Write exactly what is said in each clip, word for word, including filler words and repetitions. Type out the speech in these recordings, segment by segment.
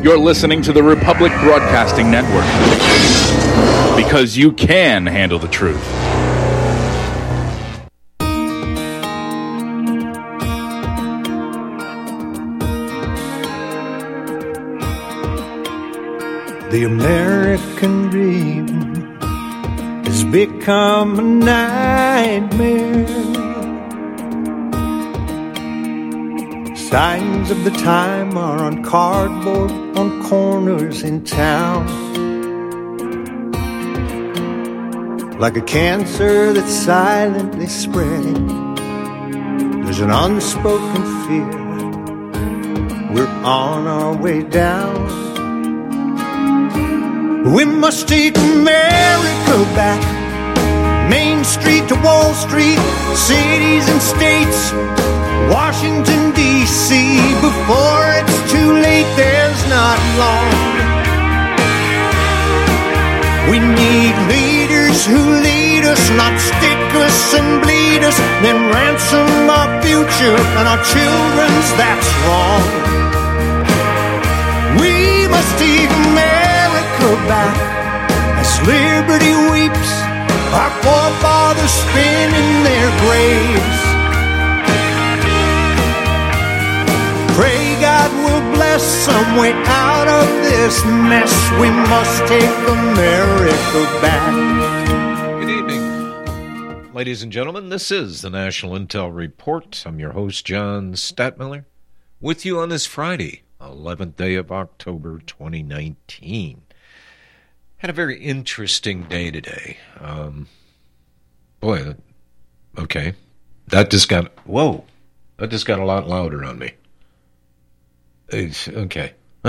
You're listening to the Republic Broadcasting Network. Because you can handle the truth. The American dream has become a nightmare. Signs of the time are on cardboard on corners in town. Like a cancer that's silently spreading, there's an unspoken fear. We're on our way down. We must take America back. Main Street to Wall Street, cities and states, Washington, D C Before it's too late, there's not long. We need leaders who lead us, not stick us and bleed us, then ransom our future and our children's, that's wrong. We must take America back as liberty weeps, our forefathers spin in their graves. Pray God will bless some way out of this mess. We must take America back. Good evening, ladies and gentlemen. This is the National Intel Report. I'm your host, John Statmiller, with you on this Friday, eleventh day of October, twenty nineteen. Had a very interesting day today. Um, boy, okay. That just got, whoa, that just got a lot louder on me. It's, okay. All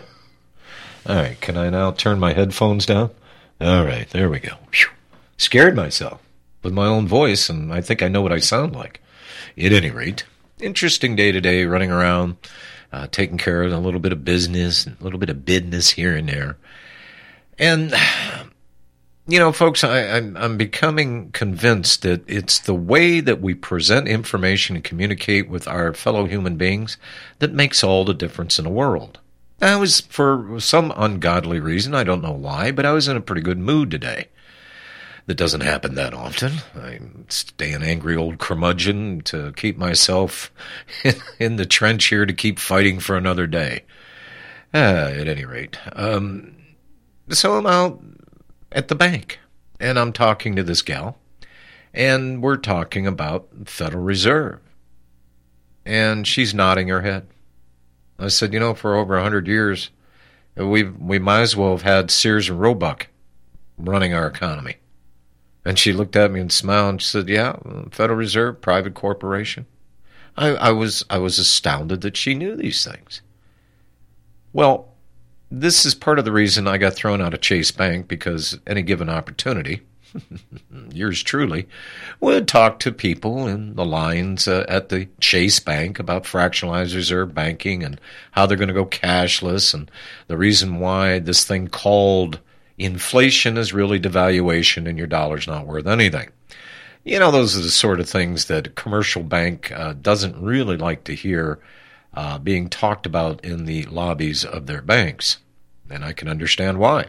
right, can I now turn my headphones down? All right, there we go. Whew. Scared myself with my own voice, and I think I know what I sound like. At any rate, interesting day today, running around, uh, taking care of a little bit of business, a little bit of business here and there. And, you know, folks, I, I'm, I'm becoming convinced that it's the way that we present information and communicate with our fellow human beings that makes all the difference in the world. I was, for some ungodly reason, I don't know why, but I was in a pretty good mood today. That doesn't happen that often. I stay an angry old curmudgeon to keep myself in, in the trench here to keep fighting for another day. Uh, at any rate, um... So I'm out at the bank, and I'm talking to this gal, and we're talking about Federal Reserve. And she's nodding her head. I said, you know, for over a hundred years, we've, we might as well have had Sears and Roebuck running our economy. And she looked at me and smiled, and she said, yeah, Federal Reserve, private corporation. I, I was I was astounded that she knew these things. Well, this is part of the reason I got thrown out of Chase Bank, because any given opportunity, yours truly, would talk to people in the lines uh, at the Chase Bank about fractionalized reserve banking and how they're going to go cashless, and the reason why this thing called inflation is really devaluation and your dollar's not worth anything. You know, those are the sort of things that a commercial bank uh, doesn't really like to hear Uh, being talked about in the lobbies of their banks. And I can understand why.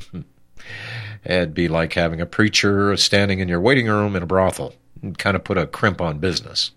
It'd be like having a preacher standing in your waiting room in a brothel. It'd kind of put a crimp on business.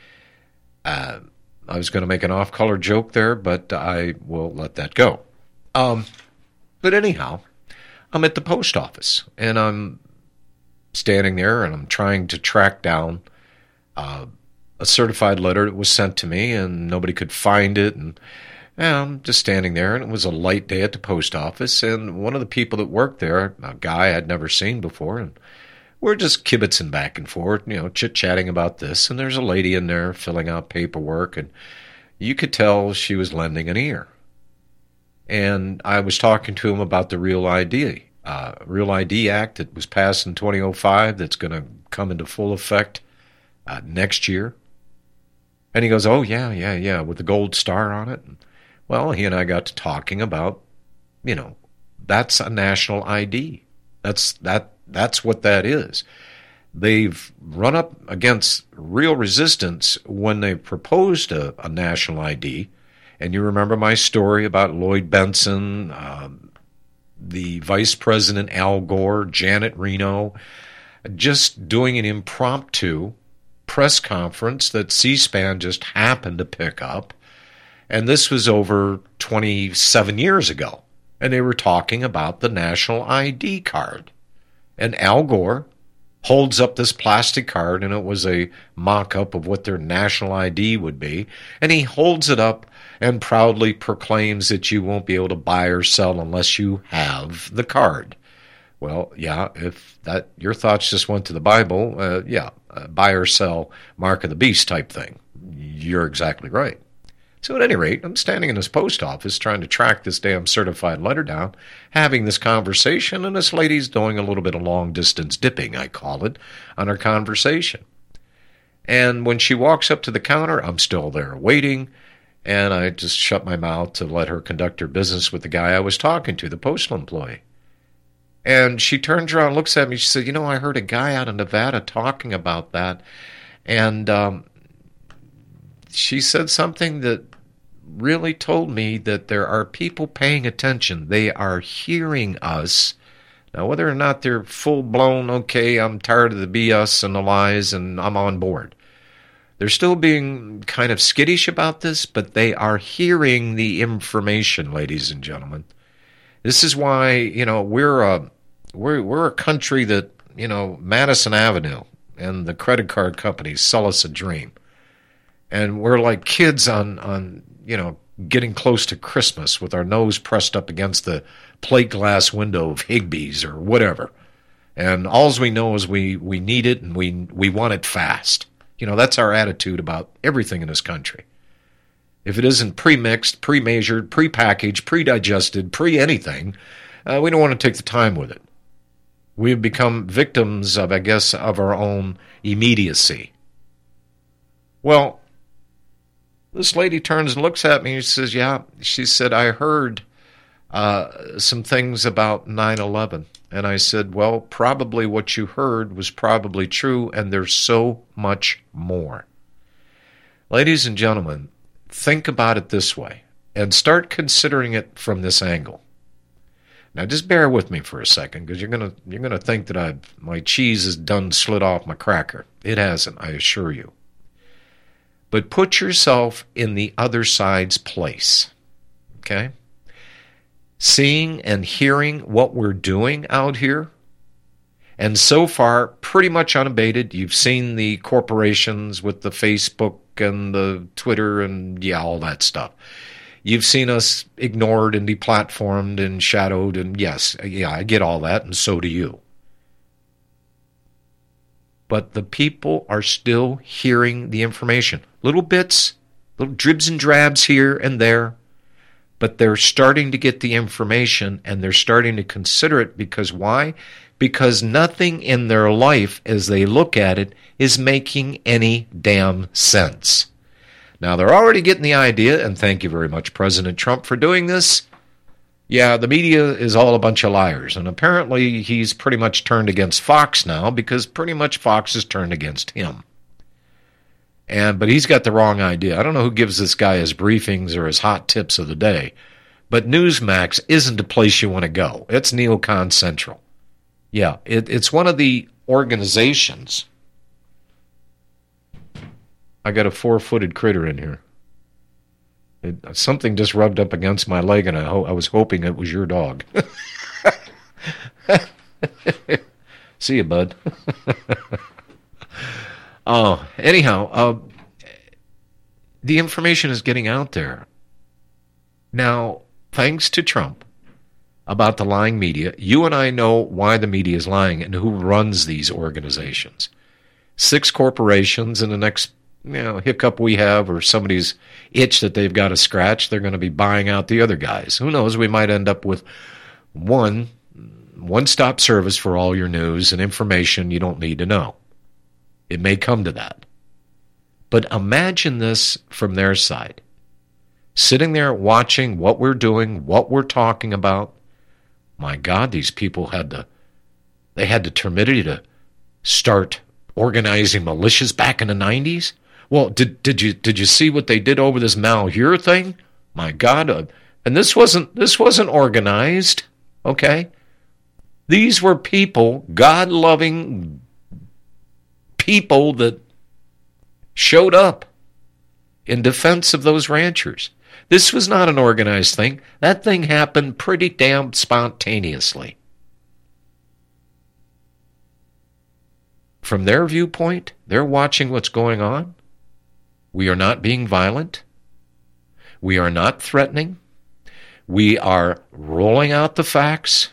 Uh, I was going to make an off-color joke there, but I will let that go. Um, but anyhow, I'm at the post office, and I'm standing there, and I'm trying to track down uh, a certified letter that was sent to me, and nobody could find it, and yeah, I'm just standing there, and it was a light day at the post office, and one of the people that worked there, a guy I'd never seen before, and we're just kibitzing back and forth, you know, chit-chatting about this, and there's a lady in there filling out paperwork, and you could tell she was lending an ear. And I was talking to him about the Real I D, uh, Real I D Act that was passed in twenty oh five that's going to come into full effect uh, next year. And he goes, oh, yeah, yeah, yeah, with the gold star on it. Well, he and I got to talking about, you know, that's a national I D. That's that. That's what that is. They've run up against real resistance when they proposed a, a national I D, And you remember my story about Lloyd Benson, uh, the Vice President Al Gore, Janet Reno, just doing an impromptu press conference that C-SPAN just happened to pick up. And this was over twenty-seven years ago. And they were talking about the national I D card. And Al Gore holds up this plastic card, and it was a mock-up of what their national I D would be. And he holds it up and proudly proclaims that you won't be able to buy or sell unless you have the card. Well, yeah, if that your thoughts just went to the Bible, uh, yeah, uh, buy or sell, mark of the beast type thing. You're exactly right. So at any rate, I'm standing in this post office trying to track this damn certified letter down, having this conversation, and this lady's doing a little bit of long-distance dipping, I call it, on her conversation. And when she walks up to the counter, I'm still there waiting, and I just shut my mouth to let her conduct her business with the guy I was talking to, the postal employee. And she turns around and looks at me. She said, you know, I heard a guy out of Nevada talking about that, and um, she said something that really told me that there are people paying attention. They are hearing us. Now, whether or not they're full-blown, okay, I'm tired of the B S and the lies and I'm on board. They're still being kind of skittish about this, but they are hearing the information, ladies and gentlemen. This is why, you know, we're a, we're, we're a country that, you know, Madison Avenue and the credit card companies sell us a dream. And we're like kids on, on, you know, getting close to Christmas with our nose pressed up against the plate glass window of Higbee's or whatever. And all we know is we, we need it and we we want it fast. You know, that's our attitude about everything in this country. If it isn't pre-mixed, pre-measured, pre-packaged, pre-digested, pre-anything, uh, we don't want to take the time with it. We've become victims of, I guess, of our own immediacy. Well, this lady turns and looks at me and she says, yeah, she said, I heard uh, some things about nine eleven. And I said, well, probably what you heard was probably true, and there's so much more. Ladies and gentlemen, think about it this way and start considering it from this angle. Now, just bear with me for a second, because you're gonna you're gonna think that I my cheese is done slid off my cracker. It hasn't, I assure you. But put yourself in the other side's place, okay? Seeing and hearing what we're doing out here, and so far, pretty much unabated. You've seen the corporations with the Facebook and the Twitter and, yeah, all that stuff. You've seen us ignored and deplatformed and shadowed, and yes, yeah, I get all that, and so do you. But the people are still hearing the information. Little bits, little dribs and drabs here and there, but they're starting to get the information, and they're starting to consider it. Because why? Because nothing in their life, as they look at it, is making any damn sense. Now, they're already getting the idea, and thank you very much, President Trump, for doing this. Yeah, the media is all a bunch of liars, and apparently he's pretty much turned against Fox now, because pretty much Fox has turned against him. And but he's got the wrong idea. I don't know who gives this guy his briefings or his hot tips of the day, but Newsmax isn't the place you want to go. It's Neocon Central. Yeah, it, it's one of the organizations. I got a four-footed critter in here. It, something just rubbed up against my leg, and I, ho- I was hoping it was your dog. See you, bud. Oh, anyhow, uh, the information is getting out there. Now, thanks to Trump about the lying media, you and I know why the media is lying and who runs these organizations. Six corporations, and the next you know, hiccup we have or somebody's itch that they've got to scratch, they're going to be buying out the other guys. Who knows? We might end up with one one-stop service for all your news and information you don't need to know. It may come to that. But imagine this from their side. Sitting there watching what we're doing, what we're talking about. My God, these people had the they had the temerity to start organizing militias back in the nineties. Well, did did you did you see what they did over this Malheur thing? My God. Uh, and this wasn't this wasn't organized, okay? These were people, God-loving people that showed up in defense of those ranchers. This was not an organized thing. That thing happened pretty damn spontaneously. From their viewpoint, they're watching what's going on. We are not being violent. We are not threatening. We are rolling out the facts.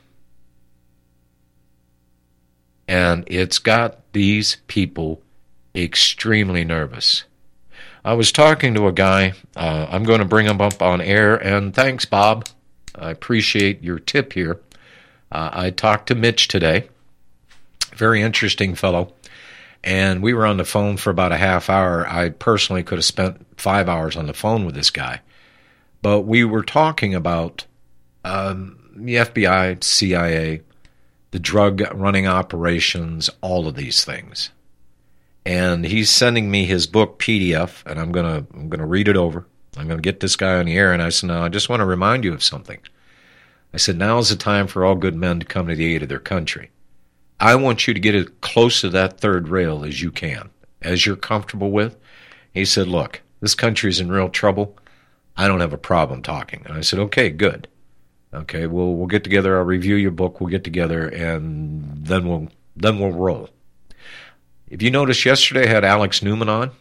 And it's got these people extremely nervous. I was talking to a guy. Uh, I'm going to bring him up on air. And thanks, Bob. I appreciate your tip here. Uh, I talked to Mitch today. Very interesting fellow. And we were on the phone for about a half hour. I personally could have spent five hours on the phone with this guy. But we were talking about um, the F B I, C I A, the drug running operations, all of these things. And he's sending me his book P D F, and I'm gonna I'm gonna read it over. I'm gonna get this guy on the air, and I said, "No, I just want to remind you of something." I said, "Now is the time for all good men to come to the aid of their country. I want you to get as close to that third rail as you can, as you're comfortable with." He said, "Look, this country's in real trouble. I don't have a problem talking." And I said, "Okay, good. Okay, we'll we'll get together. I'll review your book. We'll get together, and then we'll then we'll roll." If you noticed, yesterday I had Alex Newman on.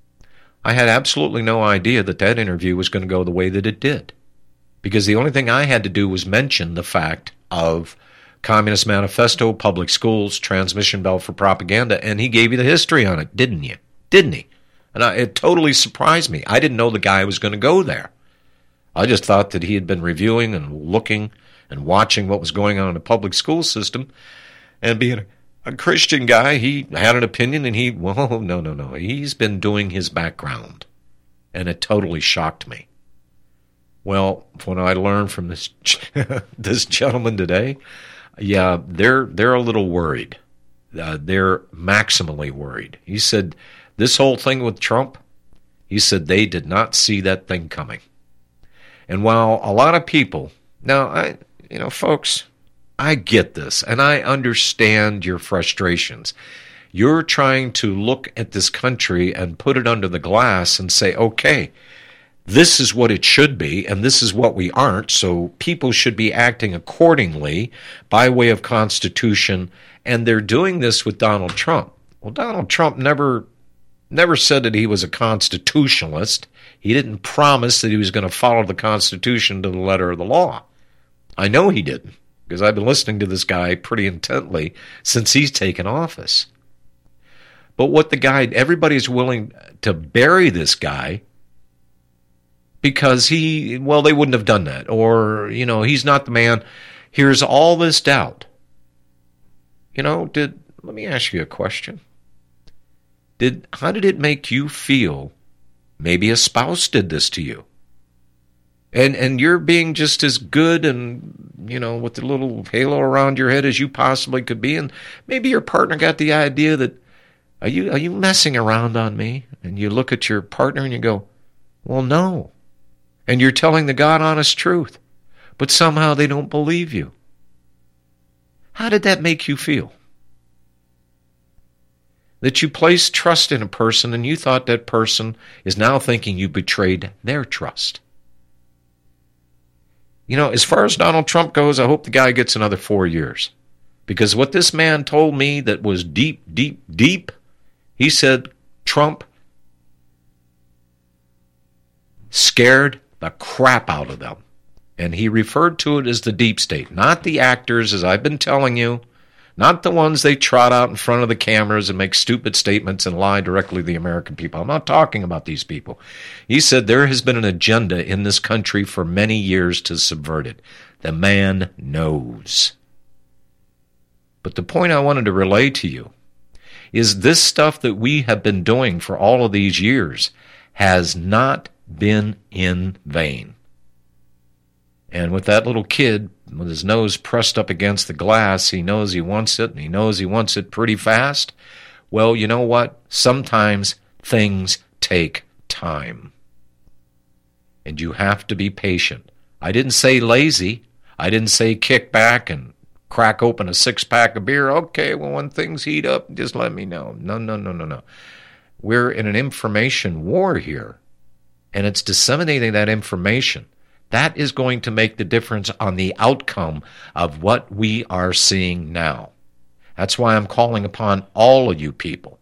I had absolutely no idea that that interview was going to go the way that it did, because the only thing I had to do was mention the fact of Communist Manifesto, public schools, transmission bell for propaganda, and he gave you the history on it, didn't you? Didn't he? And I, it totally surprised me. I didn't know the guy was going to go there. I just thought that he had been reviewing and looking and watching what was going on in the public school system, and being a, a Christian guy, he had an opinion, and he, well, no, no, no. He's been doing his background, and it totally shocked me. Well, when I learned from this this gentleman today, yeah, they're they're a little worried. Uh, they're maximally worried. He said this whole thing with Trump, he said they did not see that thing coming. And while a lot of people, now, I, you know, folks, I get this, and I understand your frustrations. You're trying to look at this country and put it under the glass and say, okay, this is what it should be, and this is what we aren't, so people should be acting accordingly by way of Constitution, and they're doing this with Donald Trump. Well, Donald Trump never never said that he was a constitutionalist. He didn't promise that he was going to follow the Constitution to the letter of the law. I know he didn't, because I've been listening to this guy pretty intently since he's taken office. But what the guy, everybody's willing to bury this guy because he, well, they wouldn't have done that. Or, you know, he's not the man. Here's all this doubt. You know, did, let me ask you a question. Did, how did it make you feel maybe a spouse did this to you? And and you're being just as good and, you know, with the little halo around your head as you possibly could be. And maybe your partner got the idea that, are you are you messing around on me? And you look at your partner and you go, well, no. And you're telling the God honest truth. But somehow they don't believe you. How did that make you feel? That you placed trust in a person and you thought that person is now thinking you betrayed their trust. You know, as far as Donald Trump goes, I hope the guy gets another four years. Because what this man told me that was deep, deep, deep, he said Trump scared the crap out of them. And he referred to it as the deep state, not the actors, as I've been telling you, not the ones they trot out in front of the cameras and make stupid statements and lie directly to the American people. I'm not talking about these people. He said there has been an agenda in this country for many years to subvert it. The man knows. But the point I wanted to relay to you is this stuff that we have been doing for all of these years has not been in vain. And with that little kid with his nose pressed up against the glass, he knows he wants it, and he knows he wants it pretty fast. Well, you know what? Sometimes things take time. And you have to be patient. I didn't say lazy. I didn't say kick back and crack open a six-pack of beer. Okay, well, when things heat up, just let me know. No, no, no, no, no. We're in an information war here, and it's disseminating that information. That is going to make the difference on the outcome of what we are seeing now. That's why I'm calling upon all of you people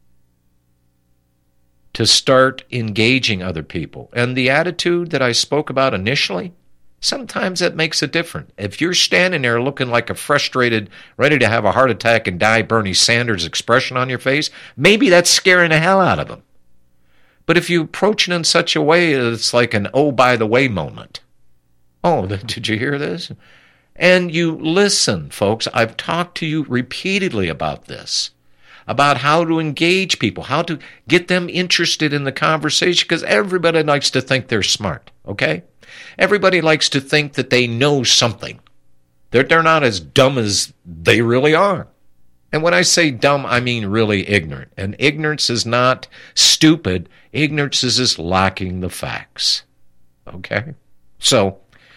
to start engaging other people. And the attitude that I spoke about initially, sometimes that makes a difference. If you're standing there looking like a frustrated, ready to have a heart attack and die Bernie Sanders expression on your face, maybe that's scaring the hell out of them. But if you approach it in such a way, it's like an oh, by the way moment. Oh, did you hear this? And you listen, folks. I've talked to you repeatedly about this, about how to engage people, how to get them interested in the conversation, because everybody likes to think they're smart, okay? Everybody likes to think that they know something. They're, they're not as dumb as they really are. And when I say dumb, I mean really ignorant. And ignorance is not stupid. Ignorance is just lacking the facts, okay? So,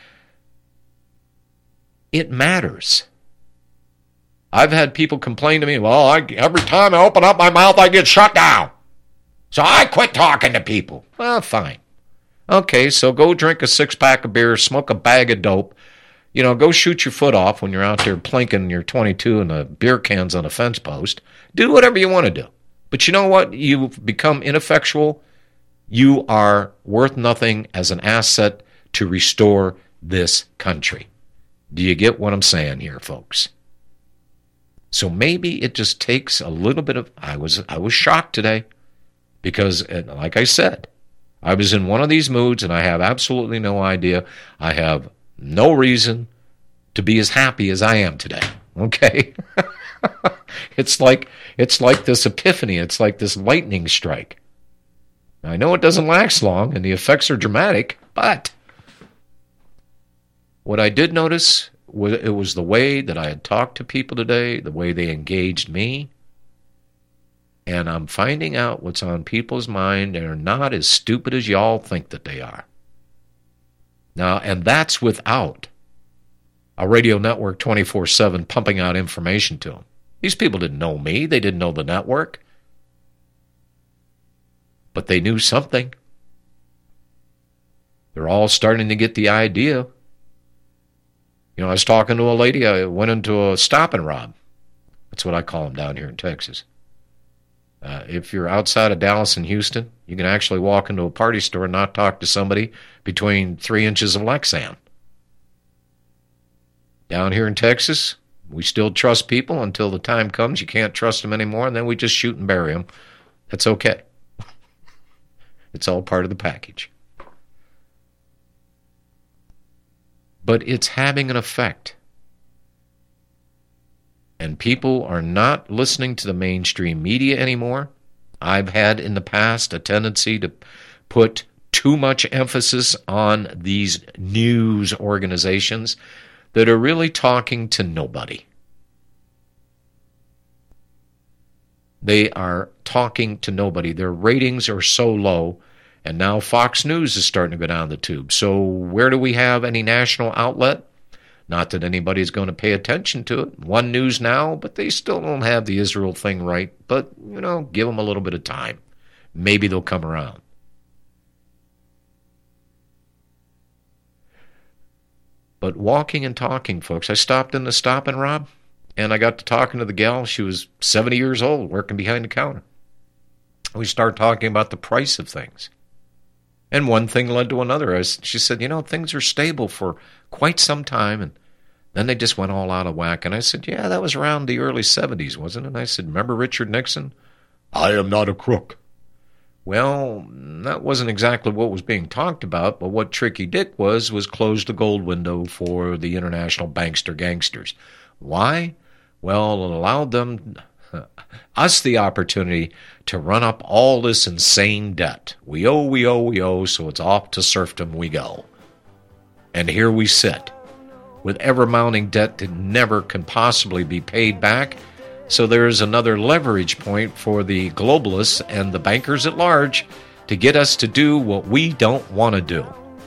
it matters. I've had people complain to me, well, I, every time I open up my mouth, I get shut down. So I quit talking to people. Well, fine. Okay, so go drink a six-pack of beer, smoke a bag of dope. You know, go shoot your foot off when you're out there plinking your twenty-two and the beer cans on a fence post. Do whatever you want to do. But you know what? You've become ineffectual. You are worth nothing as an asset to restore this country. Do you get what I'm saying here, folks? So maybe it just takes a little bit of... I was I was shocked today because, like I said, I was in one of these moods and I have absolutely no idea. I have no reason to be as happy as I am today, okay? It's like it's like this epiphany. It's like this lightning strike. I know it doesn't last long and the effects are dramatic, but... what I did notice was it was the way that I had talked to people today, the way they engaged me. And I'm finding out what's on people's mind. They're not as stupid as y'all think that they are. Now, and that's without a radio network twenty-four seven pumping out information to them. These people didn't know me. They didn't know the network. But they knew something. They're all starting to get the idea. You know, I was talking to a lady. I went into a stop and rob. That's what I call them down here in Texas. Uh, if you're outside of Dallas and Houston, you can actually walk into a party store and not talk to somebody between three inches of Lexan. Down here in Texas, we still trust people until the time comes you can't trust them anymore, and then we just shoot and bury them. That's okay. It's all part of the package. But it's having an effect. And people are not listening to the mainstream media anymore. I've had in the past a tendency to put too much emphasis on these news organizations that are really talking to nobody. They are talking to nobody. Their ratings are so low. And now Fox News is starting to go down the tube. So where do we have any national outlet? Not that anybody's going to pay attention to it. One News Now, but they still don't have the Israel thing right. But, you know, give them a little bit of time. Maybe they'll come around. But walking and talking, folks, I stopped in the Stop and Rob, and I got to talking to the gal. She was seventy years old, working behind the counter. We started talking about the price of things. And one thing led to another. I, she said, you know, things are stable for quite some time, and then they just went all out of whack. And I said, yeah, that was around the early seventies, wasn't it? And I said, remember Richard Nixon? I am not a crook. Well, that wasn't exactly what was being talked about, but what Tricky Dick was, was close the gold window for the international bankster gangsters. Why? Well, it allowed them... us the opportunity to run up all this insane debt. We owe, we owe, we owe, so it's off to serfdom we go. And here we sit, with ever-mounting debt that never can possibly be paid back, so there's another leverage point for the globalists and the bankers at large to get us to do what we don't want to do.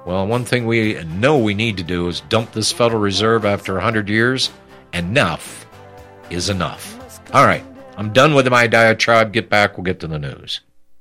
Well, one thing we know we need to do is dump this Federal Reserve after one hundred years. Enough is enough. All right, I'm done with my diatribe. Get back, we'll get to the news.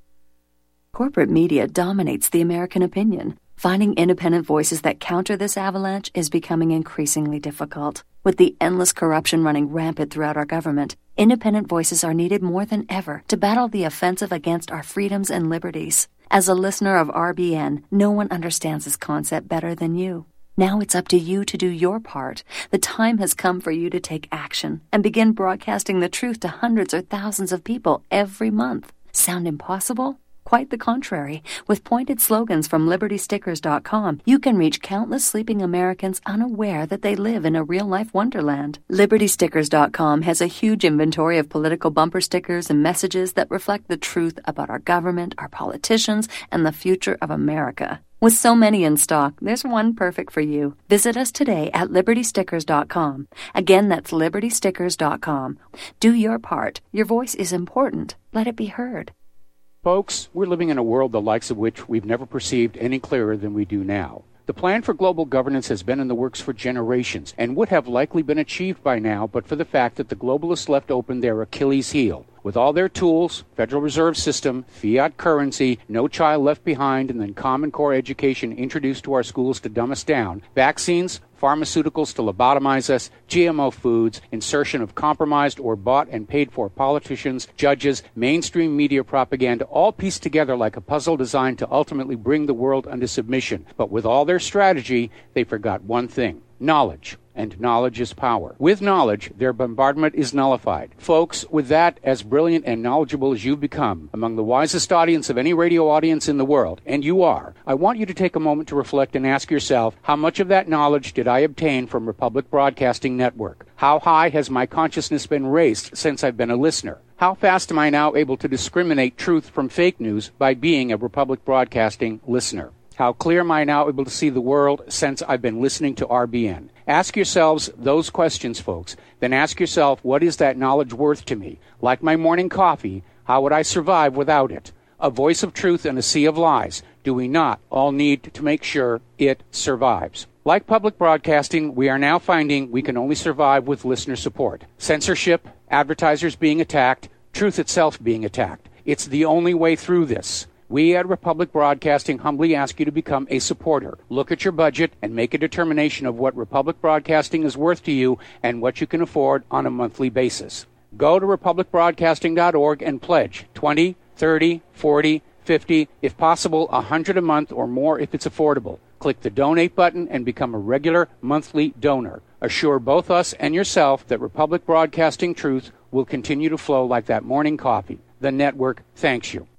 Corporate media dominates the American opinion. Finding independent voices that counter this avalanche is becoming increasingly difficult. With the endless corruption running rampant throughout our government, independent voices are needed more than ever to battle the offensive against our freedoms and liberties. As a listener of R B N, no one understands this concept better than you. Now it's up to you to do your part. The time has come for you to take action and begin broadcasting the truth to hundreds or thousands of people every month. Sound impossible? Quite the contrary. With pointed slogans from Liberty Stickers dot com, you can reach countless sleeping Americans unaware that they live in a real-life wonderland. Liberty Stickers dot com has a huge inventory of political bumper stickers and messages that reflect the truth about our government, our politicians, and the future of America. With so many in stock, there's one perfect for you. Visit us today at Liberty Stickers dot com. Again, that's Liberty Stickers dot com. Do your part. Your voice is important. Let it be heard. Folks, we're living in a world the likes of which we've never perceived any clearer than we do now. The plan for global governance has been in the works for generations and would have likely been achieved by now but for the fact that the globalists left open their Achilles heel. With all their tools, Federal Reserve System, fiat currency, no child left behind, and then Common Core education introduced to our schools to dumb us down, vaccines, pharmaceuticals to lobotomize us, G M O foods, insertion of compromised or bought and paid for politicians, judges, mainstream media propaganda, all pieced together like a puzzle designed to ultimately bring the world under submission. But with all their strategy, they forgot one thing: knowledge. And knowledge is power. With knowledge, their bombardment is nullified. Folks, with that, as brilliant and knowledgeable as you've become, among the wisest audience of any radio audience in the world, and you are, I want you to take a moment to reflect and ask yourself, how much of that knowledge did I obtain from Republic Broadcasting Network? How high has my consciousness been raised since I've been a listener? How fast am I now able to discriminate truth from fake news by being a Republic Broadcasting listener? How clear am I now able to see the world since I've been listening to R B N? Ask yourselves those questions, folks. Then ask yourself, what is that knowledge worth to me? Like my morning coffee, how would I survive without it? A voice of truth in a sea of lies. Do we not all need to make sure it survives? Like public broadcasting, we are now finding we can only survive with listener support. Censorship, advertisers being attacked, truth itself being attacked. It's the only way through this. We at Republic Broadcasting humbly ask you to become a supporter. Look at your budget and make a determination of what Republic Broadcasting is worth to you and what you can afford on a monthly basis. Go to republic broadcasting dot org and pledge twenty, thirty, forty, fifty, if possible one hundred a month or more if it's affordable. Click the donate button and become a regular monthly donor. Assure both us and yourself that Republic Broadcasting truth will continue to flow like that morning coffee. The network thanks you.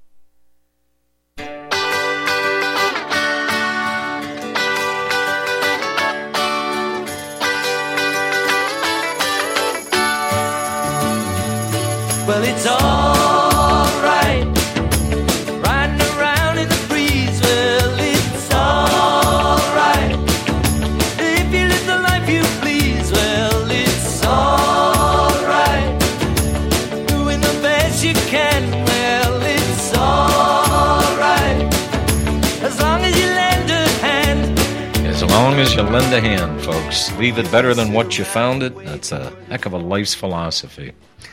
Well, it's all right, riding around in the breeze. Well, it's all right, if you live the life you please. Well, it's all right, doing the best you can. Well, it's all right, as long as you lend a hand. As long as you lend a hand, folks. Leave it better than what you found it. That's a heck of a life's philosophy.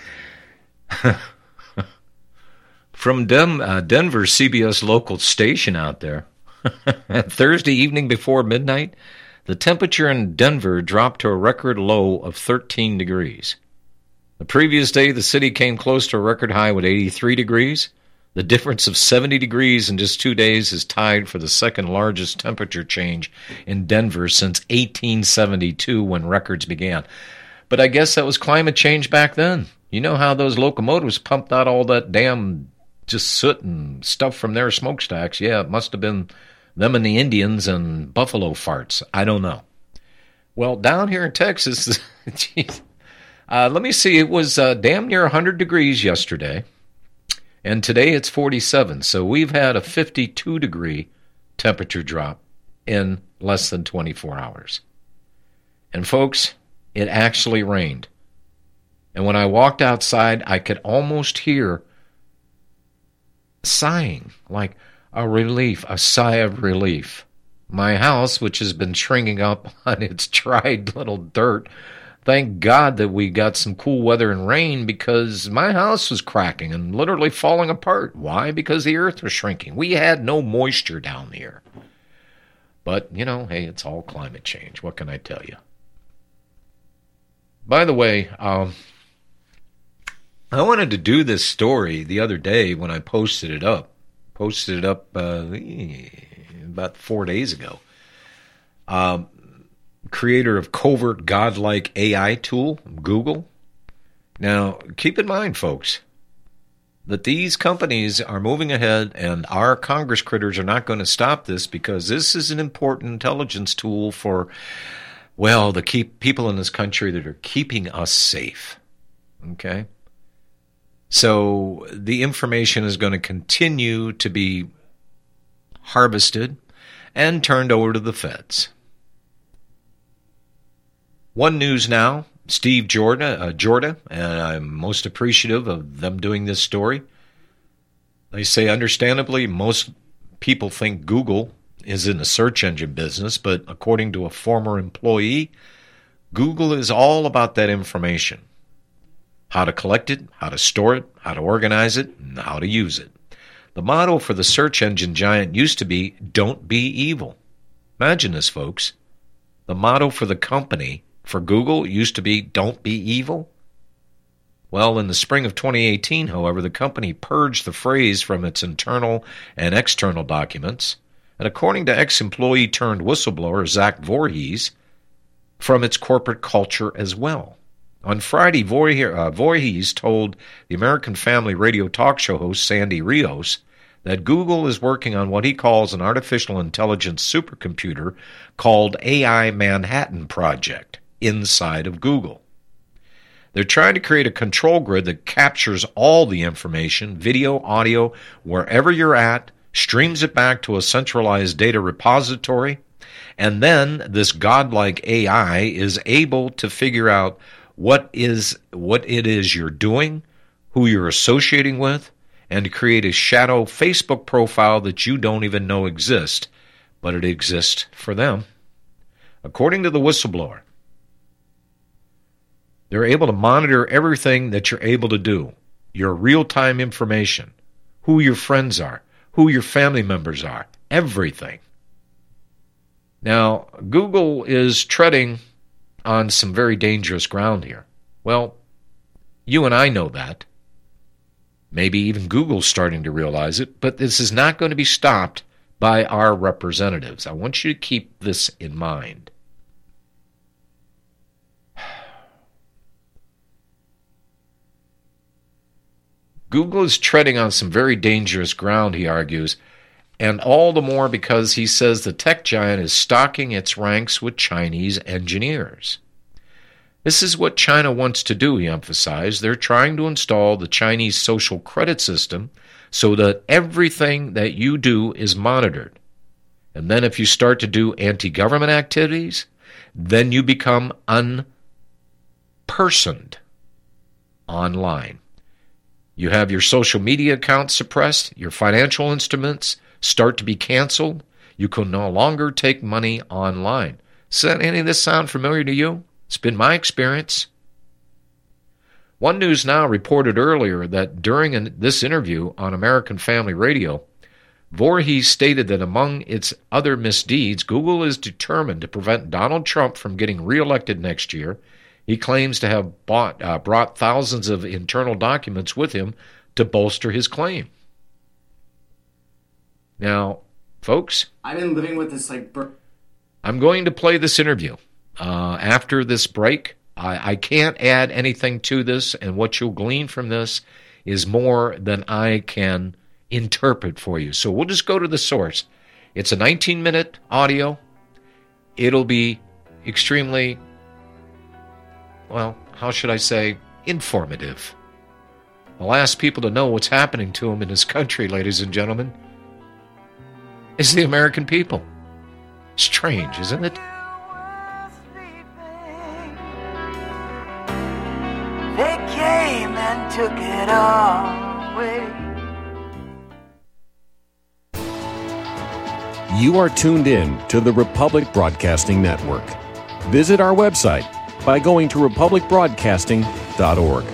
From Den- uh, Denver C B S local station out there, Thursday evening before midnight, the temperature in Denver dropped to a record low of thirteen degrees. The previous day, the city came close to a record high with eighty-three degrees. The difference of seventy degrees in just two days is tied for the second largest temperature change in Denver since eighteen seventy-two, when records began. But I guess that was climate change back then. You know how those locomotives pumped out all that damn just soot and stuff from their smokestacks? Yeah, it must have been them and the Indians and buffalo farts. I don't know. Well, down here in Texas, geez, uh, let me see, it was uh, damn near one hundred degrees yesterday, and today it's forty-seven. So we've had a fifty-two degree temperature drop in less than twenty-four hours. And folks, it actually rained. And when I walked outside, I could almost hear sighing, like a relief, a sigh of relief. my house, which has been shrinking up on its dried little dirt. Thank God that we got some cool weather and rain, because my house was cracking and literally falling apart. Why? Because the earth was shrinking. We had no moisture down here. But, you know, hey, it's all climate change. What can I tell you? By the way, um, I wanted to do this story the other day when I posted it up. Posted it up uh, about four days ago. Um, creator of Covert Godlike A I tool, Google. Now, keep in mind, folks, that these companies are moving ahead, and our Congress critters are not going to stop this, because this is an important intelligence tool for, well, the keep people in this country that are keeping us safe. Okay? So the information is going to continue to be harvested and turned over to the feds. One News Now, Steve Jorda, uh, Jorda, and I'm most appreciative of them doing this story. They say, understandably, most people think Google is in the search engine business, but according to a former employee, Google is all about that information. How to collect it, how to store it, how to organize it, and how to use it. The motto for the search engine giant used to be, don't be evil. Imagine this, folks. The motto for the company, for Google, used to be, don't be evil. Well, in the spring of twenty eighteen, however, the company purged the phrase from its internal and external documents, and according to ex-employee turned whistleblower Zach Voorhees, from its corporate culture as well. On Friday, Voorhees told the American Family Radio talk show host Sandy Rios that Google is working on what he calls an artificial intelligence supercomputer called A I Manhattan Project inside of Google. They're trying to create a control grid that captures all the information, video, audio, wherever you're at, streams it back to a centralized data repository, and then this godlike A I is able to figure out what is what it is you're doing, who you're associating with, and to create a shadow Facebook profile that you don't even know exists, but it exists for them. According to the whistleblower, they're able to monitor everything that you're able to do, your real-time information, who your friends are, who your family members are, everything. Now, Google is treading on some very dangerous ground here. Well, you and I know that. Maybe even Google's starting to realize it, but this is not going to be stopped by our representatives. I want you to keep this in mind. Google is treading on some very dangerous ground, he argues, and all the more because he says the tech giant is stocking its ranks with Chinese engineers. This is what China wants to do, he emphasized. They're trying to install the Chinese social credit system so that everything that you do is monitored. And then if you start to do anti-government activities, then you become unpersoned online. You have your social media accounts suppressed, your financial instruments start to be canceled. You can no longer take money online. Does any of this sound familiar to you? It's been my experience. One News Now reported earlier that during an, this interview on American Family Radio, Voorhees stated that among its other misdeeds, Google is determined to prevent Donald Trump from getting reelected next year. He claims to have bought, uh, brought thousands of internal documents with him to bolster his claim. Now, folks, I've been living with this like. Bur- I'm going to play this interview uh, after this break. I, I can't add anything to this, and what you'll glean from this is more than I can interpret for you. So we'll just go to the source. It's a nineteen-minute audio. It'll be extremely, well, how should I say, informative. The last people to know what's happening to them in this country, ladies and gentlemen, is the American people. Strange, isn't it? They came and took it all away. You are tuned in to the Republic Broadcasting Network. Visit our website by going to republic broadcasting dot org.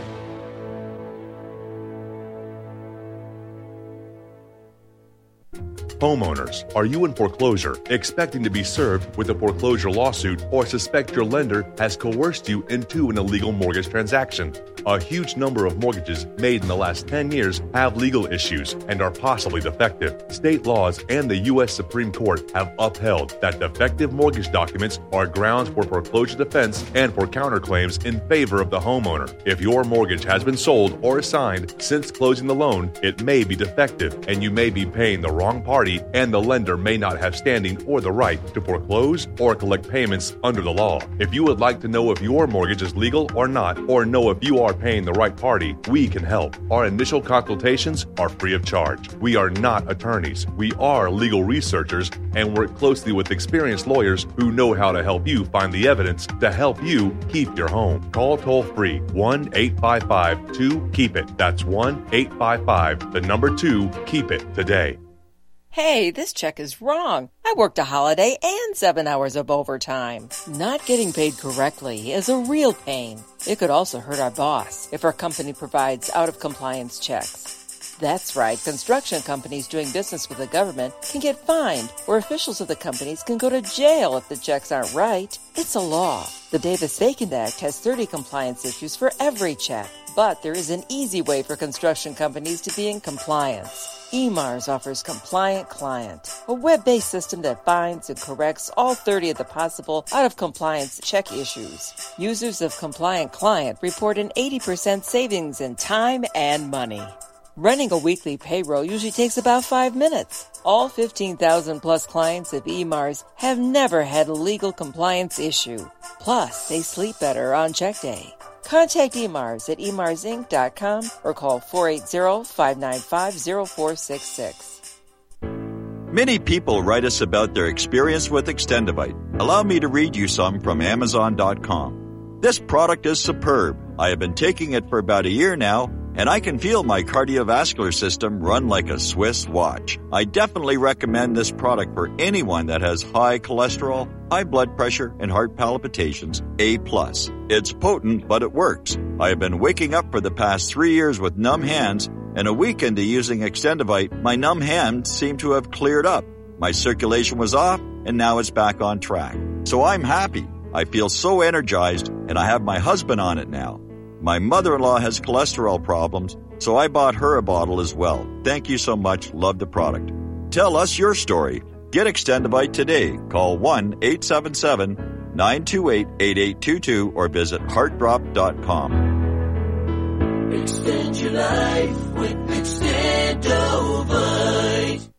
Homeowners, are you in foreclosure, expecting to be served with a foreclosure lawsuit, or suspect your lender has coerced you into an illegal mortgage transaction? A huge number of mortgages made in the last ten years have legal issues and are possibly defective. State laws and the U S Supreme Court have upheld that defective mortgage documents are grounds for foreclosure defense and for counterclaims in favor of the homeowner. If your mortgage has been sold or assigned since closing the loan, it may be defective and you may be paying the wrong party, and the lender may not have standing or the right to foreclose or collect payments under the law. If you would like to know if your mortgage is legal or not, or know if you are paying the right party, we can help. Our initial consultations are free of charge. We are not attorneys. We are legal researchers and work closely with experienced lawyers who know how to help you find the evidence to help you keep your home. Call toll-free one eight five five two keep it. That's one eight five five, the number two, keep it today. Hey, this check is wrong. I worked a holiday and seven hours of overtime. Not getting paid correctly is a real pain. It could also hurt our boss if our company provides out-of-compliance checks. That's right, construction companies doing business with the government can get fined, or officials of the companies can go to jail if the checks aren't right. It's a law. The Davis-Bacon Act has thirty compliance issues for every check, but there is an easy way for construction companies to be in compliance. E M A R S offers Compliant Client, a web-based system that finds and corrects all thirty of the possible out-of-compliance check issues. Users of Compliant Client report an eighty percent savings in time and money. Running a weekly payroll usually takes about five minutes. All fifteen thousand plus clients of E M A R S have never had a legal compliance issue. Plus, they sleep better on check day. Contact E M A R S at e m a r s inc dot com or call four eight zero, five nine five, zero four six six. Many people write us about their experience with Extendivite. Allow me to read you some from amazon dot com. This product is superb. I have been taking it for about a year now, and I can feel my cardiovascular system run like a Swiss watch. I definitely recommend this product for anyone that has high cholesterol, high blood pressure, and heart palpitations, A plus. It's potent, but it works. I have been waking up for the past three years with numb hands, and a week into using Extendivite, my numb hands seem to have cleared up. My circulation was off, and now it's back on track. So I'm happy. I feel so energized, and I have my husband on it now. My mother-in-law has cholesterol problems, so I bought her a bottle as well. Thank you so much. Love the product. Tell us your story. Get Extendivite today. Call one eight seven seven, nine two eight, eight eight two two or visit heart drop dot com. Extend your life with Extendivite.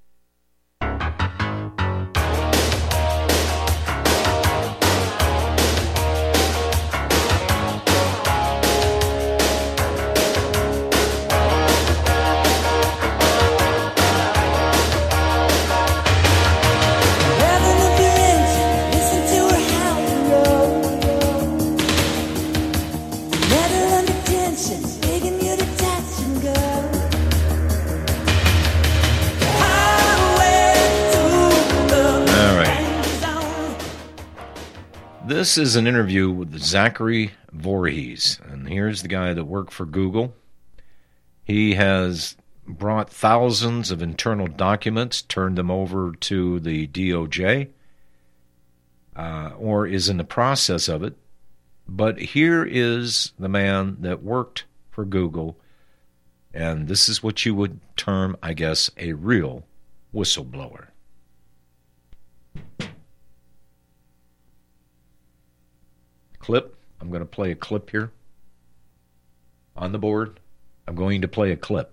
This is an interview with Zachary Voorhees, and here's the guy that worked for Google. He has brought thousands of internal documents, turned them over to the D O J, uh, or is in the process of it. But here is the man that worked for Google, and this is what you would term, I guess, a real whistleblower. Clip. I'm going to play a clip here on the board. I'm going to play a clip.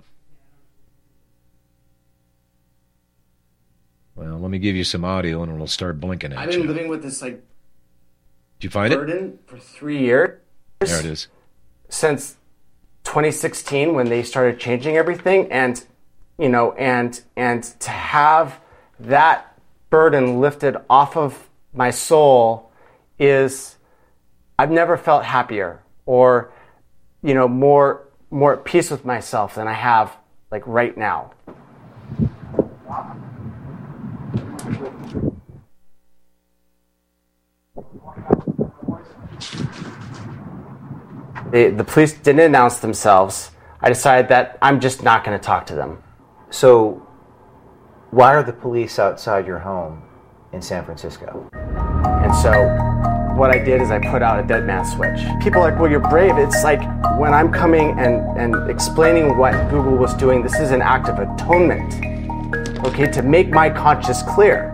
Well, let me give you some audio and it'll start blinking at I've you. been living with this like Did you find burden it? for three years. There it is. Since twenty sixteen, when they started changing everything, and you know, and and to have that burden lifted off of my soul is, I've never felt happier or, you know, more more at peace with myself than I have like right now. The, the police didn't announce themselves. I decided that I'm just not going to talk to them. So, why are the police outside your home in San Francisco? And so, what I did is I put out a dead man switch. People are like, well, you're brave. It's like when I'm coming and, and explaining what Google was doing, this is an act of atonement, okay, to make my conscience clear.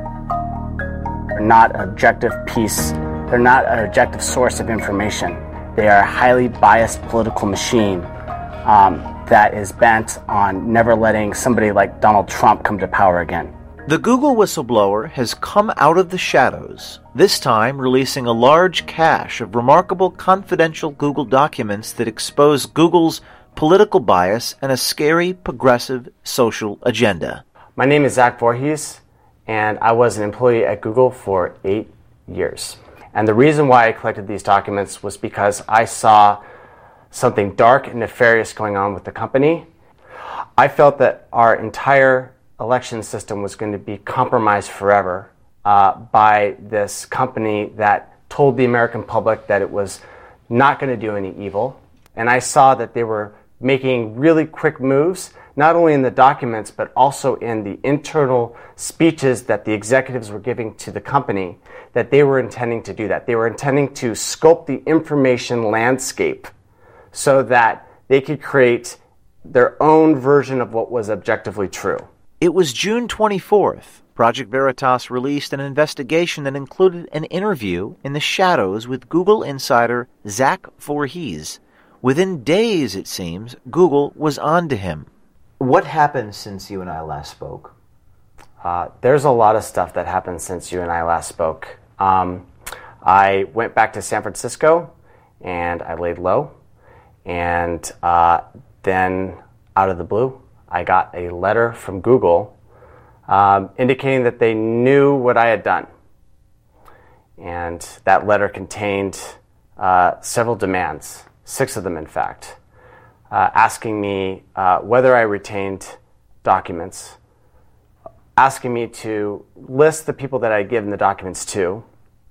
They're not an objective piece. They're not an objective source of information. They are a highly biased political machine um, that is bent on never letting somebody like Donald Trump come to power again. The Google whistleblower has come out of the shadows, this time releasing a large cache of remarkable confidential Google documents that expose Google's political bias and a scary progressive social agenda. My name is Zach Voorhees, and I was an employee at Google for eight years. And the reason why I collected these documents was because I saw something dark and nefarious going on with the company. I felt that our entire election system was going to be compromised forever uh, by this company that told the American public that it was not going to do any evil. And I saw that they were making really quick moves, not only in the documents, but also in the internal speeches that the executives were giving to the company, that they were intending to do that. They were intending to sculpt the information landscape so that they could create their own version of what was objectively true. It was June twenty-fourth. Project Veritas released an investigation that included an interview in the shadows with Google insider Zach Voorhees. Within days, it seems, Google was on to him. What happened since you and I last spoke? Uh, there's a lot of stuff that happened since you and I last spoke. Um, I went back to San Francisco, and I laid low. And uh, then, out of the blue, I got a letter from Google um, indicating that they knew what I had done. And that letter contained uh, several demands, six of them in fact, uh, asking me uh, whether I retained documents, asking me to list the people that I had given the documents to,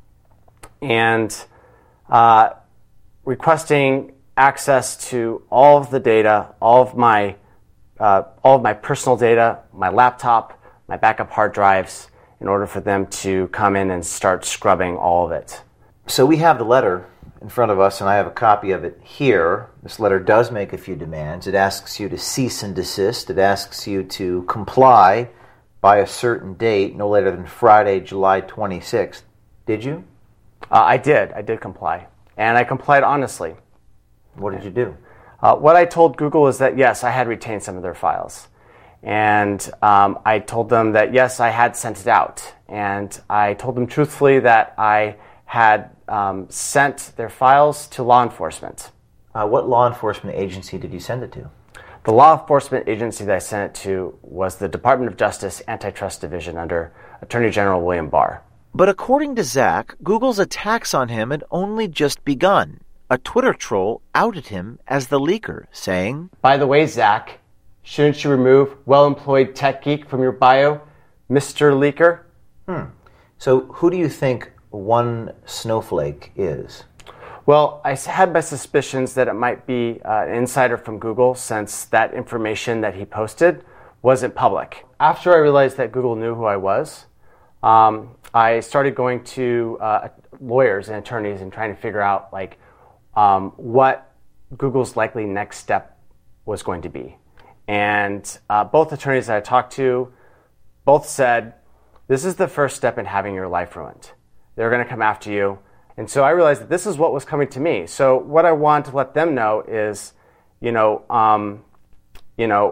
and uh, requesting access to all of the data, all of my Uh, all of my personal data, my laptop, my backup hard drives, in order for them to come in and start scrubbing all of it. So we have the letter in front of us, and I have a copy of it here. This letter does make a few demands. It asks you to cease and desist. It asks you to comply by a certain date, no later than Friday, July twenty-sixth. Did you? Uh, I did. I did comply. And I complied honestly. What did you do? Uh, what I told Google is that, yes, I had retained some of their files. And um, I told them that, yes, I had sent it out. And I told them truthfully that I had um, sent their files to law enforcement. Uh, what law enforcement agency did you send it to? The law enforcement agency that I sent it to was the Department of Justice Antitrust Division under Attorney General William Barr. But according to Zach, Google's attacks on him had only just begun. A Twitter troll outed him as the leaker, saying, "By the way, Zach, shouldn't you remove well-employed tech geek from your bio, Mister Leaker?" Hmm. So who do you think one snowflake is? Well, I had my suspicions that it might be uh, an insider from Google, since that information that he posted wasn't public. After I realized that Google knew who I was, um, I started going to uh, lawyers and attorneys and trying to figure out, like, Um, what Google's likely next step was going to be. And uh, both attorneys that I talked to both said, this is the first step in having your life ruined. They're going to come after you. And so I realized that this is what was coming to me. So what I want to let them know is, you know, um, you know,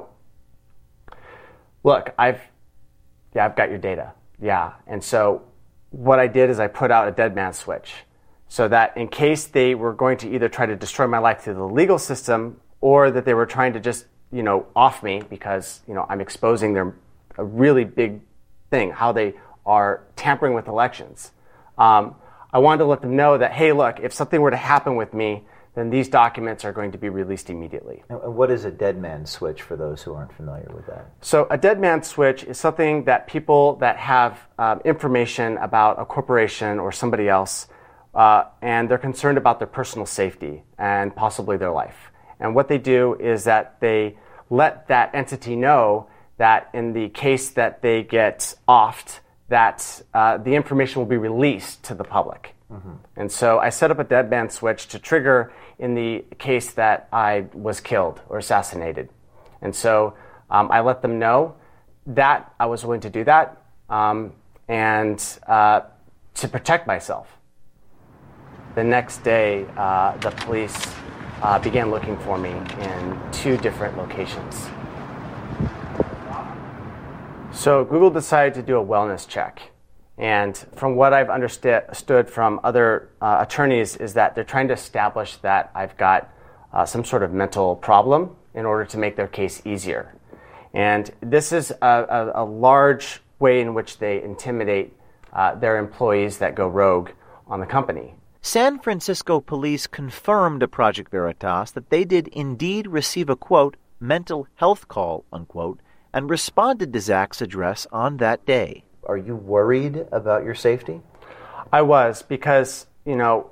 look, I've, yeah, I've got your data. Yeah. And so what I did is I put out a dead man switch, so that in case they were going to either try to destroy my life through the legal system, or that they were trying to just, you know, off me because, you know, I'm exposing their a really big thing, how they are tampering with elections. Um, I wanted to let them know that, hey, look, if something were to happen with me, then these documents are going to be released immediately. And what is a dead man switch for those who aren't familiar with that? So a dead man switch is something that people that have um, information about a corporation or somebody else uh, and they're concerned about their personal safety and possibly their life. And what they do is that they let that entity know that in the case that they get offed, that uh, the information will be released to the public. Mm-hmm. And so I set up a deadband switch to trigger in the case that I was killed or assassinated. And so um, I let them know that I was willing to do that um, and uh, to protect myself. The next day, uh, the police uh, began looking for me in two different locations. So Google decided to do a wellness check. And from what I've understood from other uh, attorneys is that they're trying to establish that I've got uh, some sort of mental problem in order to make their case easier. And this is a, a, a large way in which they intimidate uh, their employees that go rogue on the company. San Francisco police confirmed to Project Veritas that they did indeed receive a, quote, mental health call, unquote, and responded to Zach's address on that day. Are you worried about your safety? I was, because, you know,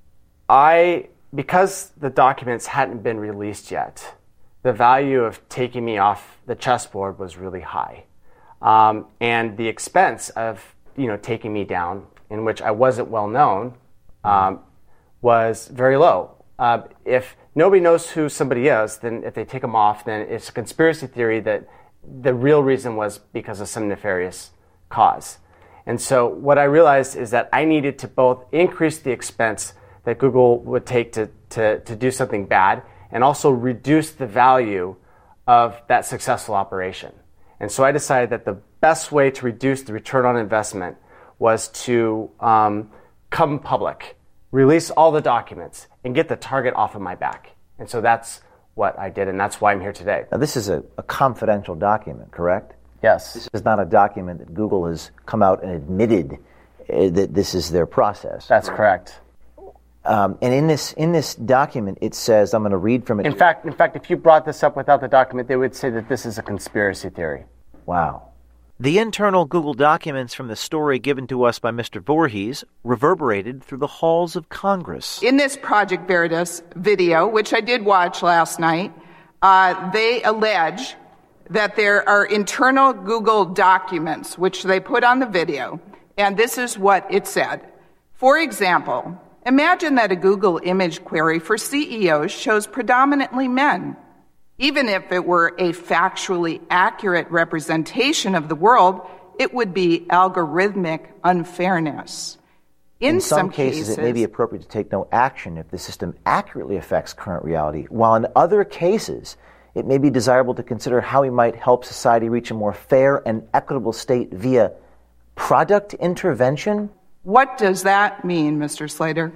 I, because the documents hadn't been released yet, the value of taking me off the chessboard was really high. Um, and the expense of, you know, taking me down, in which I wasn't well known, um, was very low. Uh, if nobody knows who somebody is, then if they take them off, then it's a conspiracy theory that the real reason was because of some nefarious cause. And so what I realized is that I needed to both increase the expense that Google would take to, to, to do something bad and also reduce the value of that successful operation. And so I decided that the best way to reduce the return on investment was to um, come public, release all the documents, and get the target off of my back. And so that's what I did, and that's why I'm here today. Now, this is a, a confidential document, correct? Yes. This is not a document that Google has come out and admitted uh, that this is their process. That's correct. Um, and in this in this document, it says, I'm going to read from it. In fact, in fact, if you brought this up without the document, they would say that this is a conspiracy theory. Wow. The internal Google documents from the story given to us by Mister Voorhees reverberated through the halls of Congress. In this Project Veritas video, which I did watch last night, uh, they allege that there are internal Google documents, which they put on the video, and this is what it said. For example, imagine that a Google image query for C E Os shows predominantly men. Even if it were a factually accurate representation of the world, it would be algorithmic unfairness. In, in some, some cases, cases, it may be appropriate to take no action if the system accurately affects current reality, while in other cases, it may be desirable to consider how we might help society reach a more fair and equitable state via product intervention. What does that mean, Mister Slater?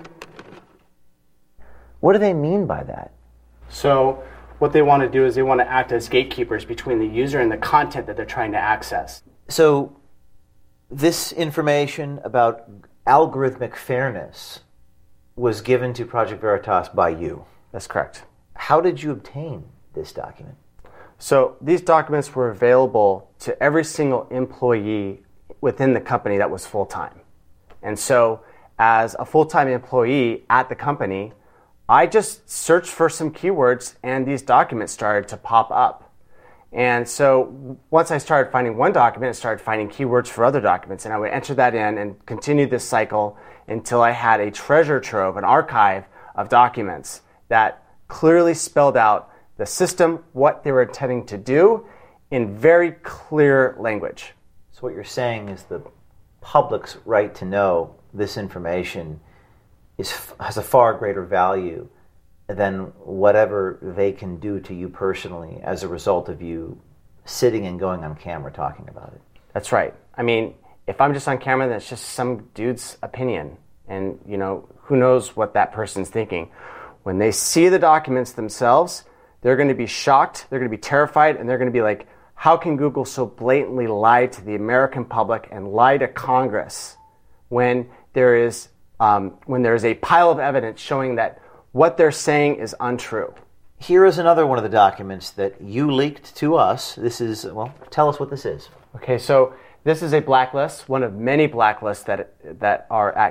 What do they mean by that? So what they want to do is they want to act as gatekeepers between the user and the content that they're trying to access. So this information about algorithmic fairness was given to Project Veritas by you. That's correct. How did you obtain this document? So these documents were available to every single employee within the company that was full-time. And so as a full-time employee at the company, I just searched for some keywords and these documents started to pop up. And so once I started finding one document, I started finding keywords for other documents, and I would enter that in and continue this cycle until I had a treasure trove, an archive of documents that clearly spelled out the system, what they were intending to do in very clear language. So what you're saying is the public's right to know this information is has a far greater value than whatever they can do to you personally as a result of you sitting and going on camera talking about it. That's right. I mean, if I'm just on camera, then it's just some dude's opinion. And, you know, who knows what that person's thinking. When they see the documents themselves, they're going to be shocked, they're going to be terrified, and they're going to be like, how can Google so blatantly lie to the American public and lie to Congress when there is um, when there is a pile of evidence showing that what they're saying is untrue? Here is another one of the documents that you leaked to us. This is, well, tell us what this is. Okay, so this is a blacklist, one of many blacklists that that are at Google.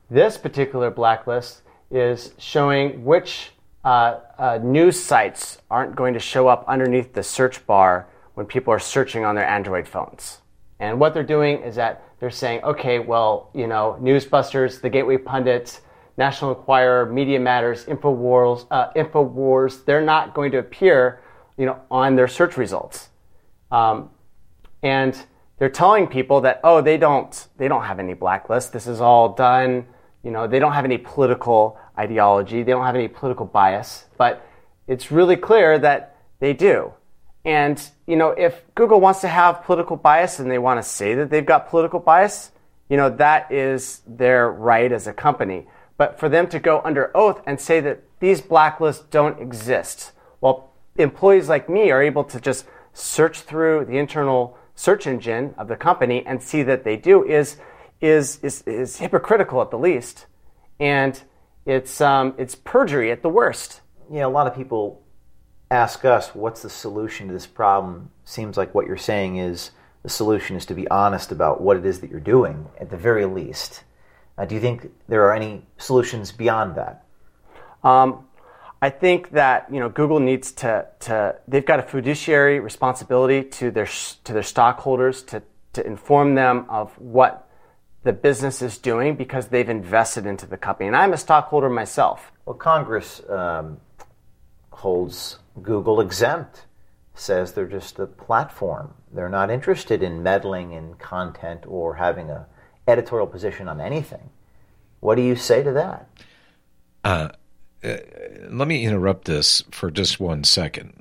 This particular blacklist is showing which uh, uh, news sites aren't going to show up underneath the search bar when people are searching on their Android phones. And what they're doing is that they're saying, okay, well, you know, Newsbusters, The Gateway Pundit, National Enquirer, Media Matters, InfoWars, uh, InfoWars, they're not going to appear, you know, on their search results. Um, and they're telling people that, oh, they don't, they don't have any blacklist. This is all done, you know, they don't have any political ideology. They don't have any political bias. But it's really clear that they do. And, you know, if Google wants to have political bias and they want to say that they've got political bias, you know, that is their right as a company. But for them to go under oath and say that these blacklists don't exist, while employees like me are able to just search through the internal search engine of the company and see that they do, is is is, is hypocritical at the least. And it's um, it's perjury at the worst. Yeah, a lot of people ask us, what's the solution to this problem? Seems like what you're saying is the solution is to be honest about what it is that you're doing, at the very least. Uh, do you think there are any solutions beyond that? Um, I think that, you know, Google needs to, to they've got a fiduciary responsibility to their to their stockholders to, to inform them of what the business is doing because they've invested into the company. And I'm a stockholder myself. Well, Congress um, holds Google exempt, says they're just a platform. They're not interested in meddling in content or having a editorial position on anything. What do you say to that? Uh, uh, let me interrupt this for just one second.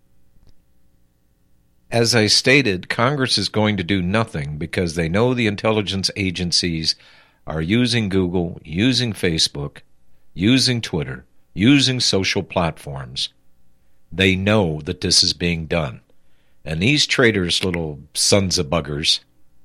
As I stated, Congress is going to do nothing because they know the intelligence agencies are using Google, using Facebook, using Twitter, using social platforms. They know that this is being done. And these traitors, little sons of buggers,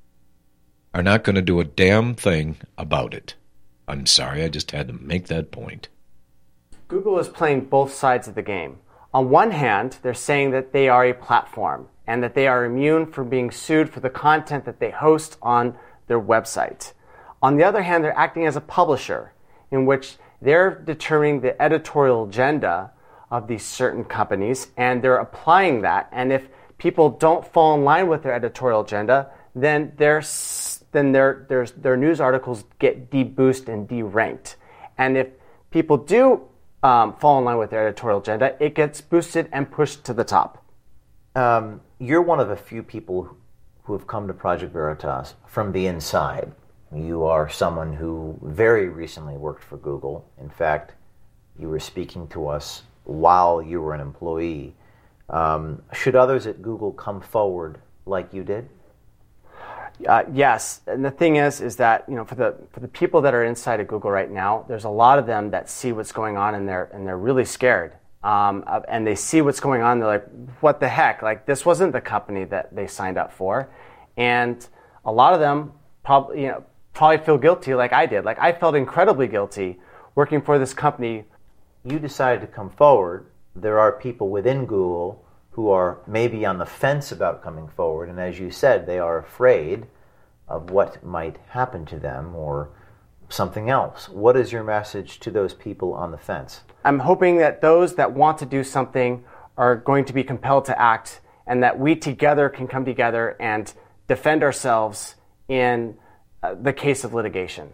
are not going to do a damn thing about it. I'm sorry, I just had to make that point. Google is playing both sides of the game. On one hand, they're saying that they are a platform and that they are immune from being sued for the content that they host on their website. On the other hand, they're acting as a publisher in which they're determining the editorial agenda of these certain companies and they're applying that. And if people don't fall in line with their editorial agenda, then their then their their their news articles get deboosted and deranked. And if people do um, fall in line with their editorial agenda, it gets boosted and pushed to the top. Um, you're one of a few people who have come to Project Veritas from the inside. You are someone who very recently worked for Google. In fact, you were speaking to us while you were an employee. Um, should others at Google come forward like you did? Uh, yes, and the thing is, is that you know, for the for the people that are inside of Google right now, there's a lot of them that see what's going on, and they're and they're really scared. Um, and they see what's going on. They're like, "What the heck? Like, this wasn't the company that they signed up for," and a lot of them probably, you know, probably feel guilty, like I did. Like I felt incredibly guilty working for this company. You decided to come forward. There are people within Google who are maybe on the fence about coming forward, and as you said, they are afraid of what might happen to them or something else. What is your message to those people on the fence? I'm hoping that those that want to do something are going to be compelled to act, and that we together can come together and defend ourselves in uh, the case of litigation.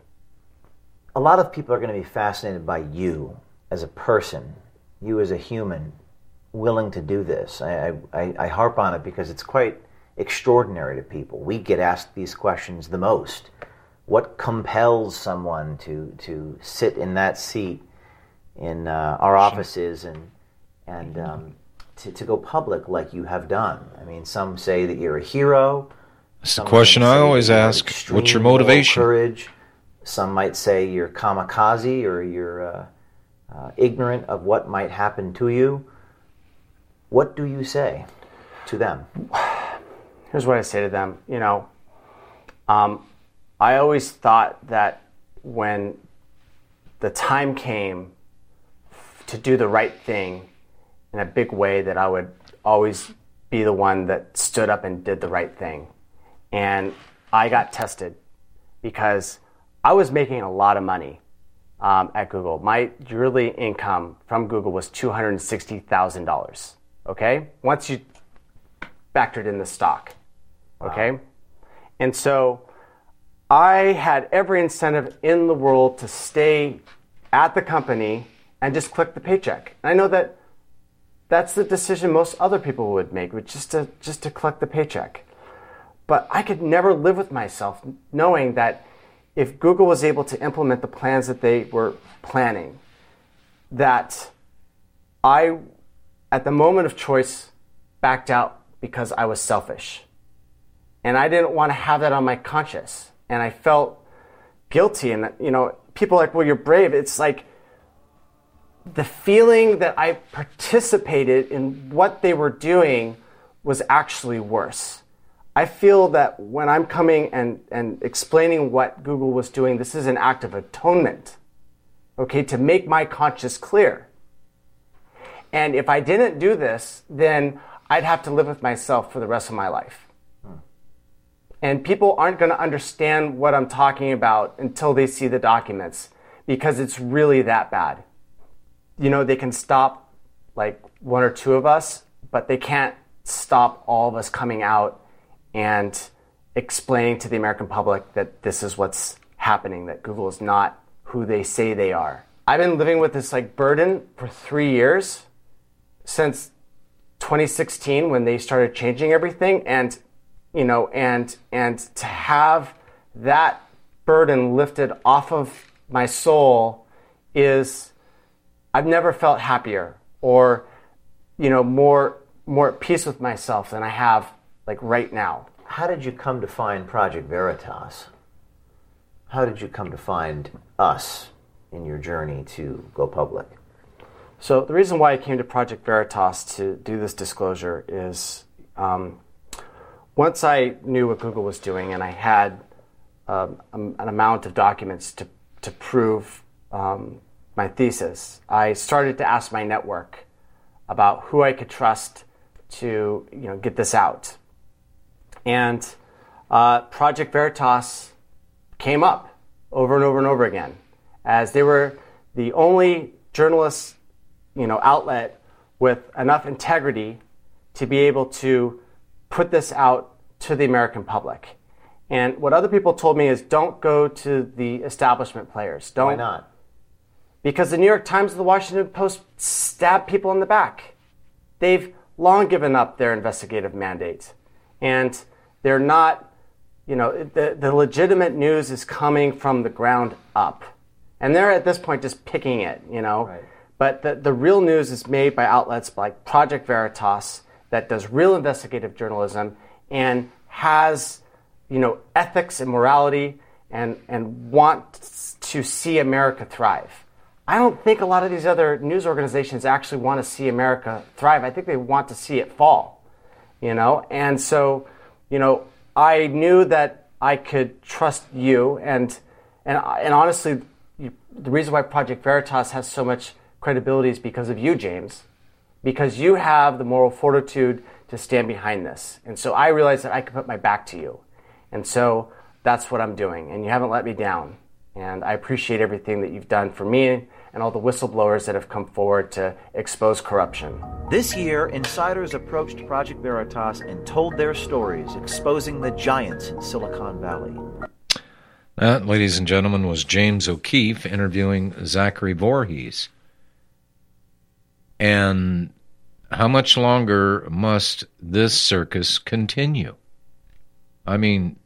A lot of people are going to be fascinated by you as a person, you as a human, willing to do this. I, I, I harp on it because it's quite extraordinary to people. We get asked these questions the most. What compels someone to, to sit in that seat in uh, our offices and and um, to, to go public like you have done? I mean, some say that you're a hero. It's the question I always ask. What's your motivation? Courage. Some might say you're kamikaze or you're uh, uh, ignorant of what might happen to you. What do you say to them? Here's what I say to them. You know, um, I always thought that when the time came to do the right thing in a big way, that I would always be the one that stood up and did the right thing. And I got tested because I was making a lot of money um, at Google. My yearly income from Google was two hundred sixty thousand dollars, okay? Once you factored in the stock, okay? Wow. And so I had every incentive in the world to stay at the company and just click the paycheck. And I know that that's the decision most other people would make, which just to just to collect the paycheck. But I could never live with myself knowing that if Google was able to implement the plans that they were planning, that I, at the moment of choice, backed out because I was selfish. And I didn't want to have that on my conscience. And I felt guilty. And, you know, people are like, well, you're brave. It's like the feeling that I participated in what they were doing was actually worse. I feel that when I'm coming and, and explaining what Google was doing, this is an act of atonement, okay, to make my conscience clear. And if I didn't do this, then I'd have to live with myself for the rest of my life. Hmm. And people aren't going to understand what I'm talking about until they see the documents, because it's really that bad. You know, they can stop like one or two of us, but they can't stop all of us coming out and explaining to the American public that this is what's happening, that Google is not who they say they are. I've been living with this like burden for three years, since twenty sixteen when they started changing everything, and you know, and and to have that burden lifted off of my soul is, I've never felt happier or, you know, more more at peace with myself than I have like right now. How did you come to find Project Veritas? How did you come to find us in your journey to go public? So the reason why I came to Project Veritas to do this disclosure is um, once I knew what Google was doing and I had um, an amount of documents to, to prove um, my thesis, I started to ask my network about who I could trust to, you know, get this out. And uh, Project Veritas came up over and over and over again, as they were the only journalists, you know, outlet with enough integrity to be able to put this out to the American public. And what other people told me is, don't go to the establishment players. Don't. Why not? Because the New York Times and the Washington Post stab people in the back. They've long given up their investigative mandate. And they're not, you know, the, the legitimate news is coming from the ground up. And they're at this point just picking it, you know. Right. But the, the real news is made by outlets like Project Veritas that does real investigative journalism and has, you know, ethics and morality and, and wants to see America thrive. I don't think a lot of these other news organizations actually want to see America thrive. I think they want to see it fall, you know. And so, you know, I knew that I could trust you, and and and honestly, you, the reason why Project Veritas has so much credibility is because of you, James, because you have the moral fortitude to stand behind this. And so I realized that I could put my back to you, and so that's what I'm doing. And you haven't let me down, and I appreciate everything that you've done for me and all the whistleblowers that have come forward to expose corruption. This year, insiders approached Project Veritas and told their stories, exposing the giants in Silicon Valley. That, ladies and gentlemen, was James O'Keefe interviewing Zachary Voorhees. And how much longer must this circus continue? I mean,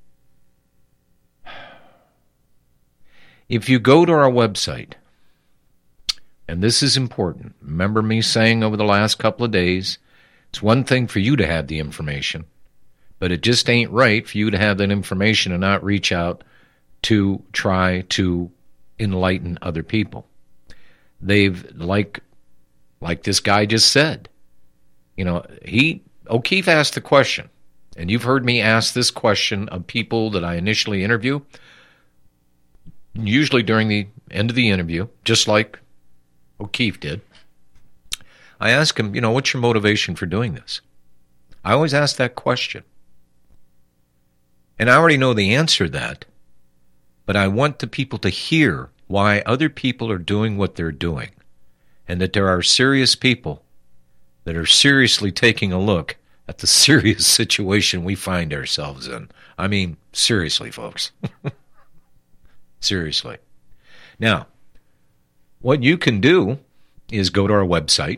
if you go to our website, and this is important. Remember me saying over the last couple of days, it's one thing for you to have the information, but it just ain't right for you to have that information and not reach out to try to enlighten other people. They've, like, like this guy just said, you know, he, O'Keefe asked the question, and you've heard me ask this question of people that I initially interview, usually during the end of the interview, just like O'Keefe did. I ask him, you know, what's your motivation for doing this? I always ask that question. And I already know the answer to that. But I want the people to hear why other people are doing what they're doing, and that there are serious people that are seriously taking a look at the serious situation we find ourselves in. I mean, seriously, folks. Seriously. Now, what you can do is go to our website,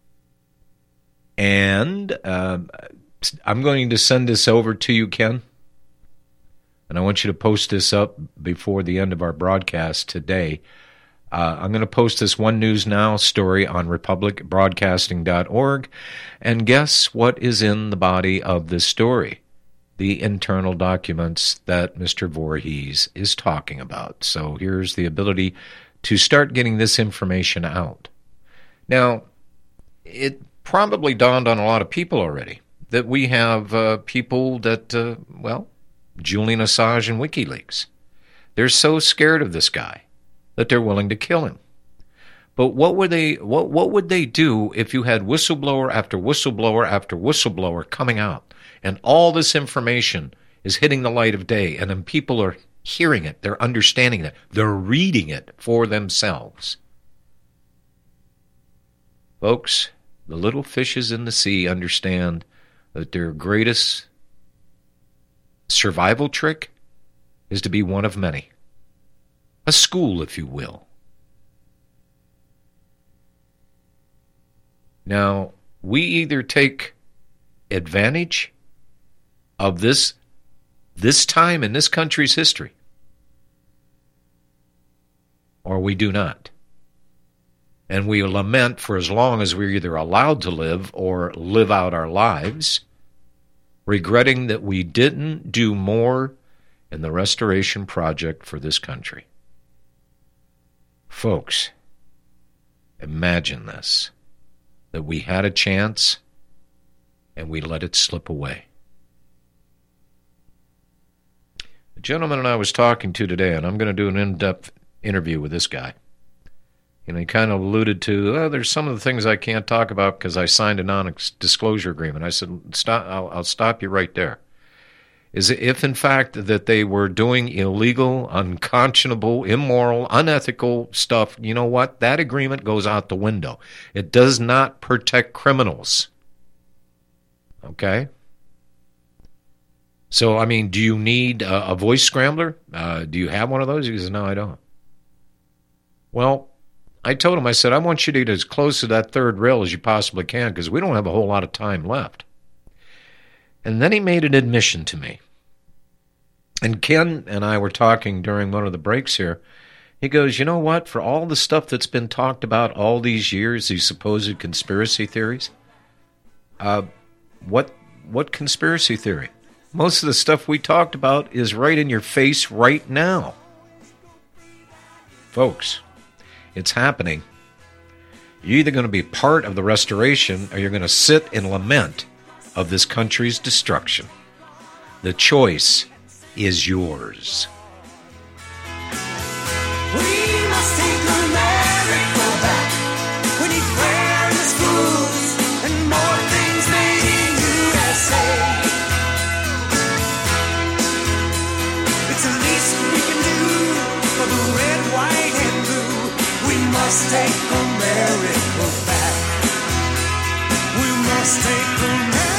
and uh, I'm going to send this over to you, Ken, and I want you to post this up before the end of our broadcast today. Uh, I'm going to post this One News Now story on republic broadcasting dot org, and guess what is in the body of this story? The internal documents that Mister Voorhees is talking about. So here's the ability to start getting this information out. Now, it probably dawned on a lot of people already that we have uh, people that, uh, well, Julian Assange and WikiLeaks. They're so scared of this guy that they're willing to kill him. But what would they what what would they do if you had whistleblower after whistleblower after whistleblower coming out, and all this information is hitting the light of day, and then people are hearing it, they're understanding it, they're reading it for themselves? Folks, the little fishes in the sea understand that their greatest survival trick is to be one of many. A school, if you will. Now, we either take advantage of this, this time in this country's history, or we do not. And we lament for as long as we're either allowed to live or live out our lives, regretting that we didn't do more in the restoration project for this country. Folks, imagine this, that we had a chance and we let it slip away. The gentleman I was talking to today, and I'm going to do an in-depth interview with this guy, and he kind of alluded to, oh, there's some of the things I can't talk about because I signed a non-disclosure agreement. I said, stop, I'll, I'll stop you right there. Is if, in fact, that they were doing illegal, unconscionable, immoral, unethical stuff, you know what? That agreement goes out the window. It does not protect criminals. Okay? So, I mean, do you need a, a voice scrambler? Uh, do you have one of those? He says, no, I don't. Well, I told him, I said, I want you to get as close to that third rail as you possibly can because we don't have a whole lot of time left. And then he made an admission to me. And Ken and I were talking during one of the breaks here. He goes, you know what? For all the stuff that's been talked about all these years, these supposed conspiracy theories, uh, what what conspiracy theory? Most of the stuff we talked about is right in your face right now. Folks, it's happening. You're either going to be part of the restoration or you're going to sit and lament of this country's destruction. The choice is yours. We must take America back. We need fair schools and more things made in U S A. It's the least we can do for the red, white, and blue. We must take America back. We must take America back.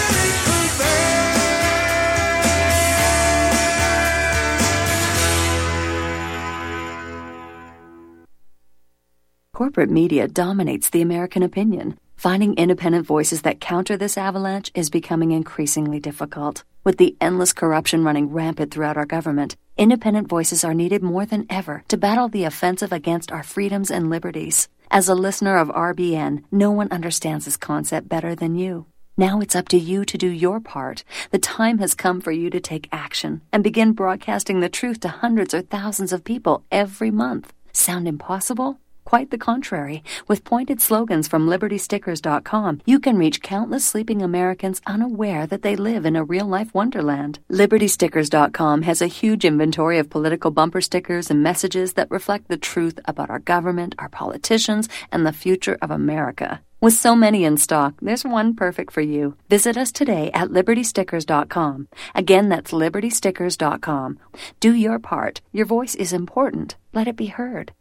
Corporate media dominates the American opinion. Finding independent voices that counter this avalanche is becoming increasingly difficult. With the endless corruption running rampant throughout our government, independent voices are needed more than ever to battle the offensive against our freedoms and liberties. As a listener of R B N, no one understands this concept better than you. Now it's up to you to do your part. The time has come for you to take action and begin broadcasting the truth to hundreds or thousands of people every month. Sound impossible? Quite the contrary. With pointed slogans from Liberty Stickers dot com, you can reach countless sleeping Americans unaware that they live in a real-life wonderland. Liberty Stickers dot com has a huge inventory of political bumper stickers and messages that reflect the truth about our government, our politicians, and the future of America. With so many in stock, there's one perfect for you. Visit us today at liberty stickers dot com. Again, that's liberty stickers dot com. Do your part. Your voice is important. Let it be heard.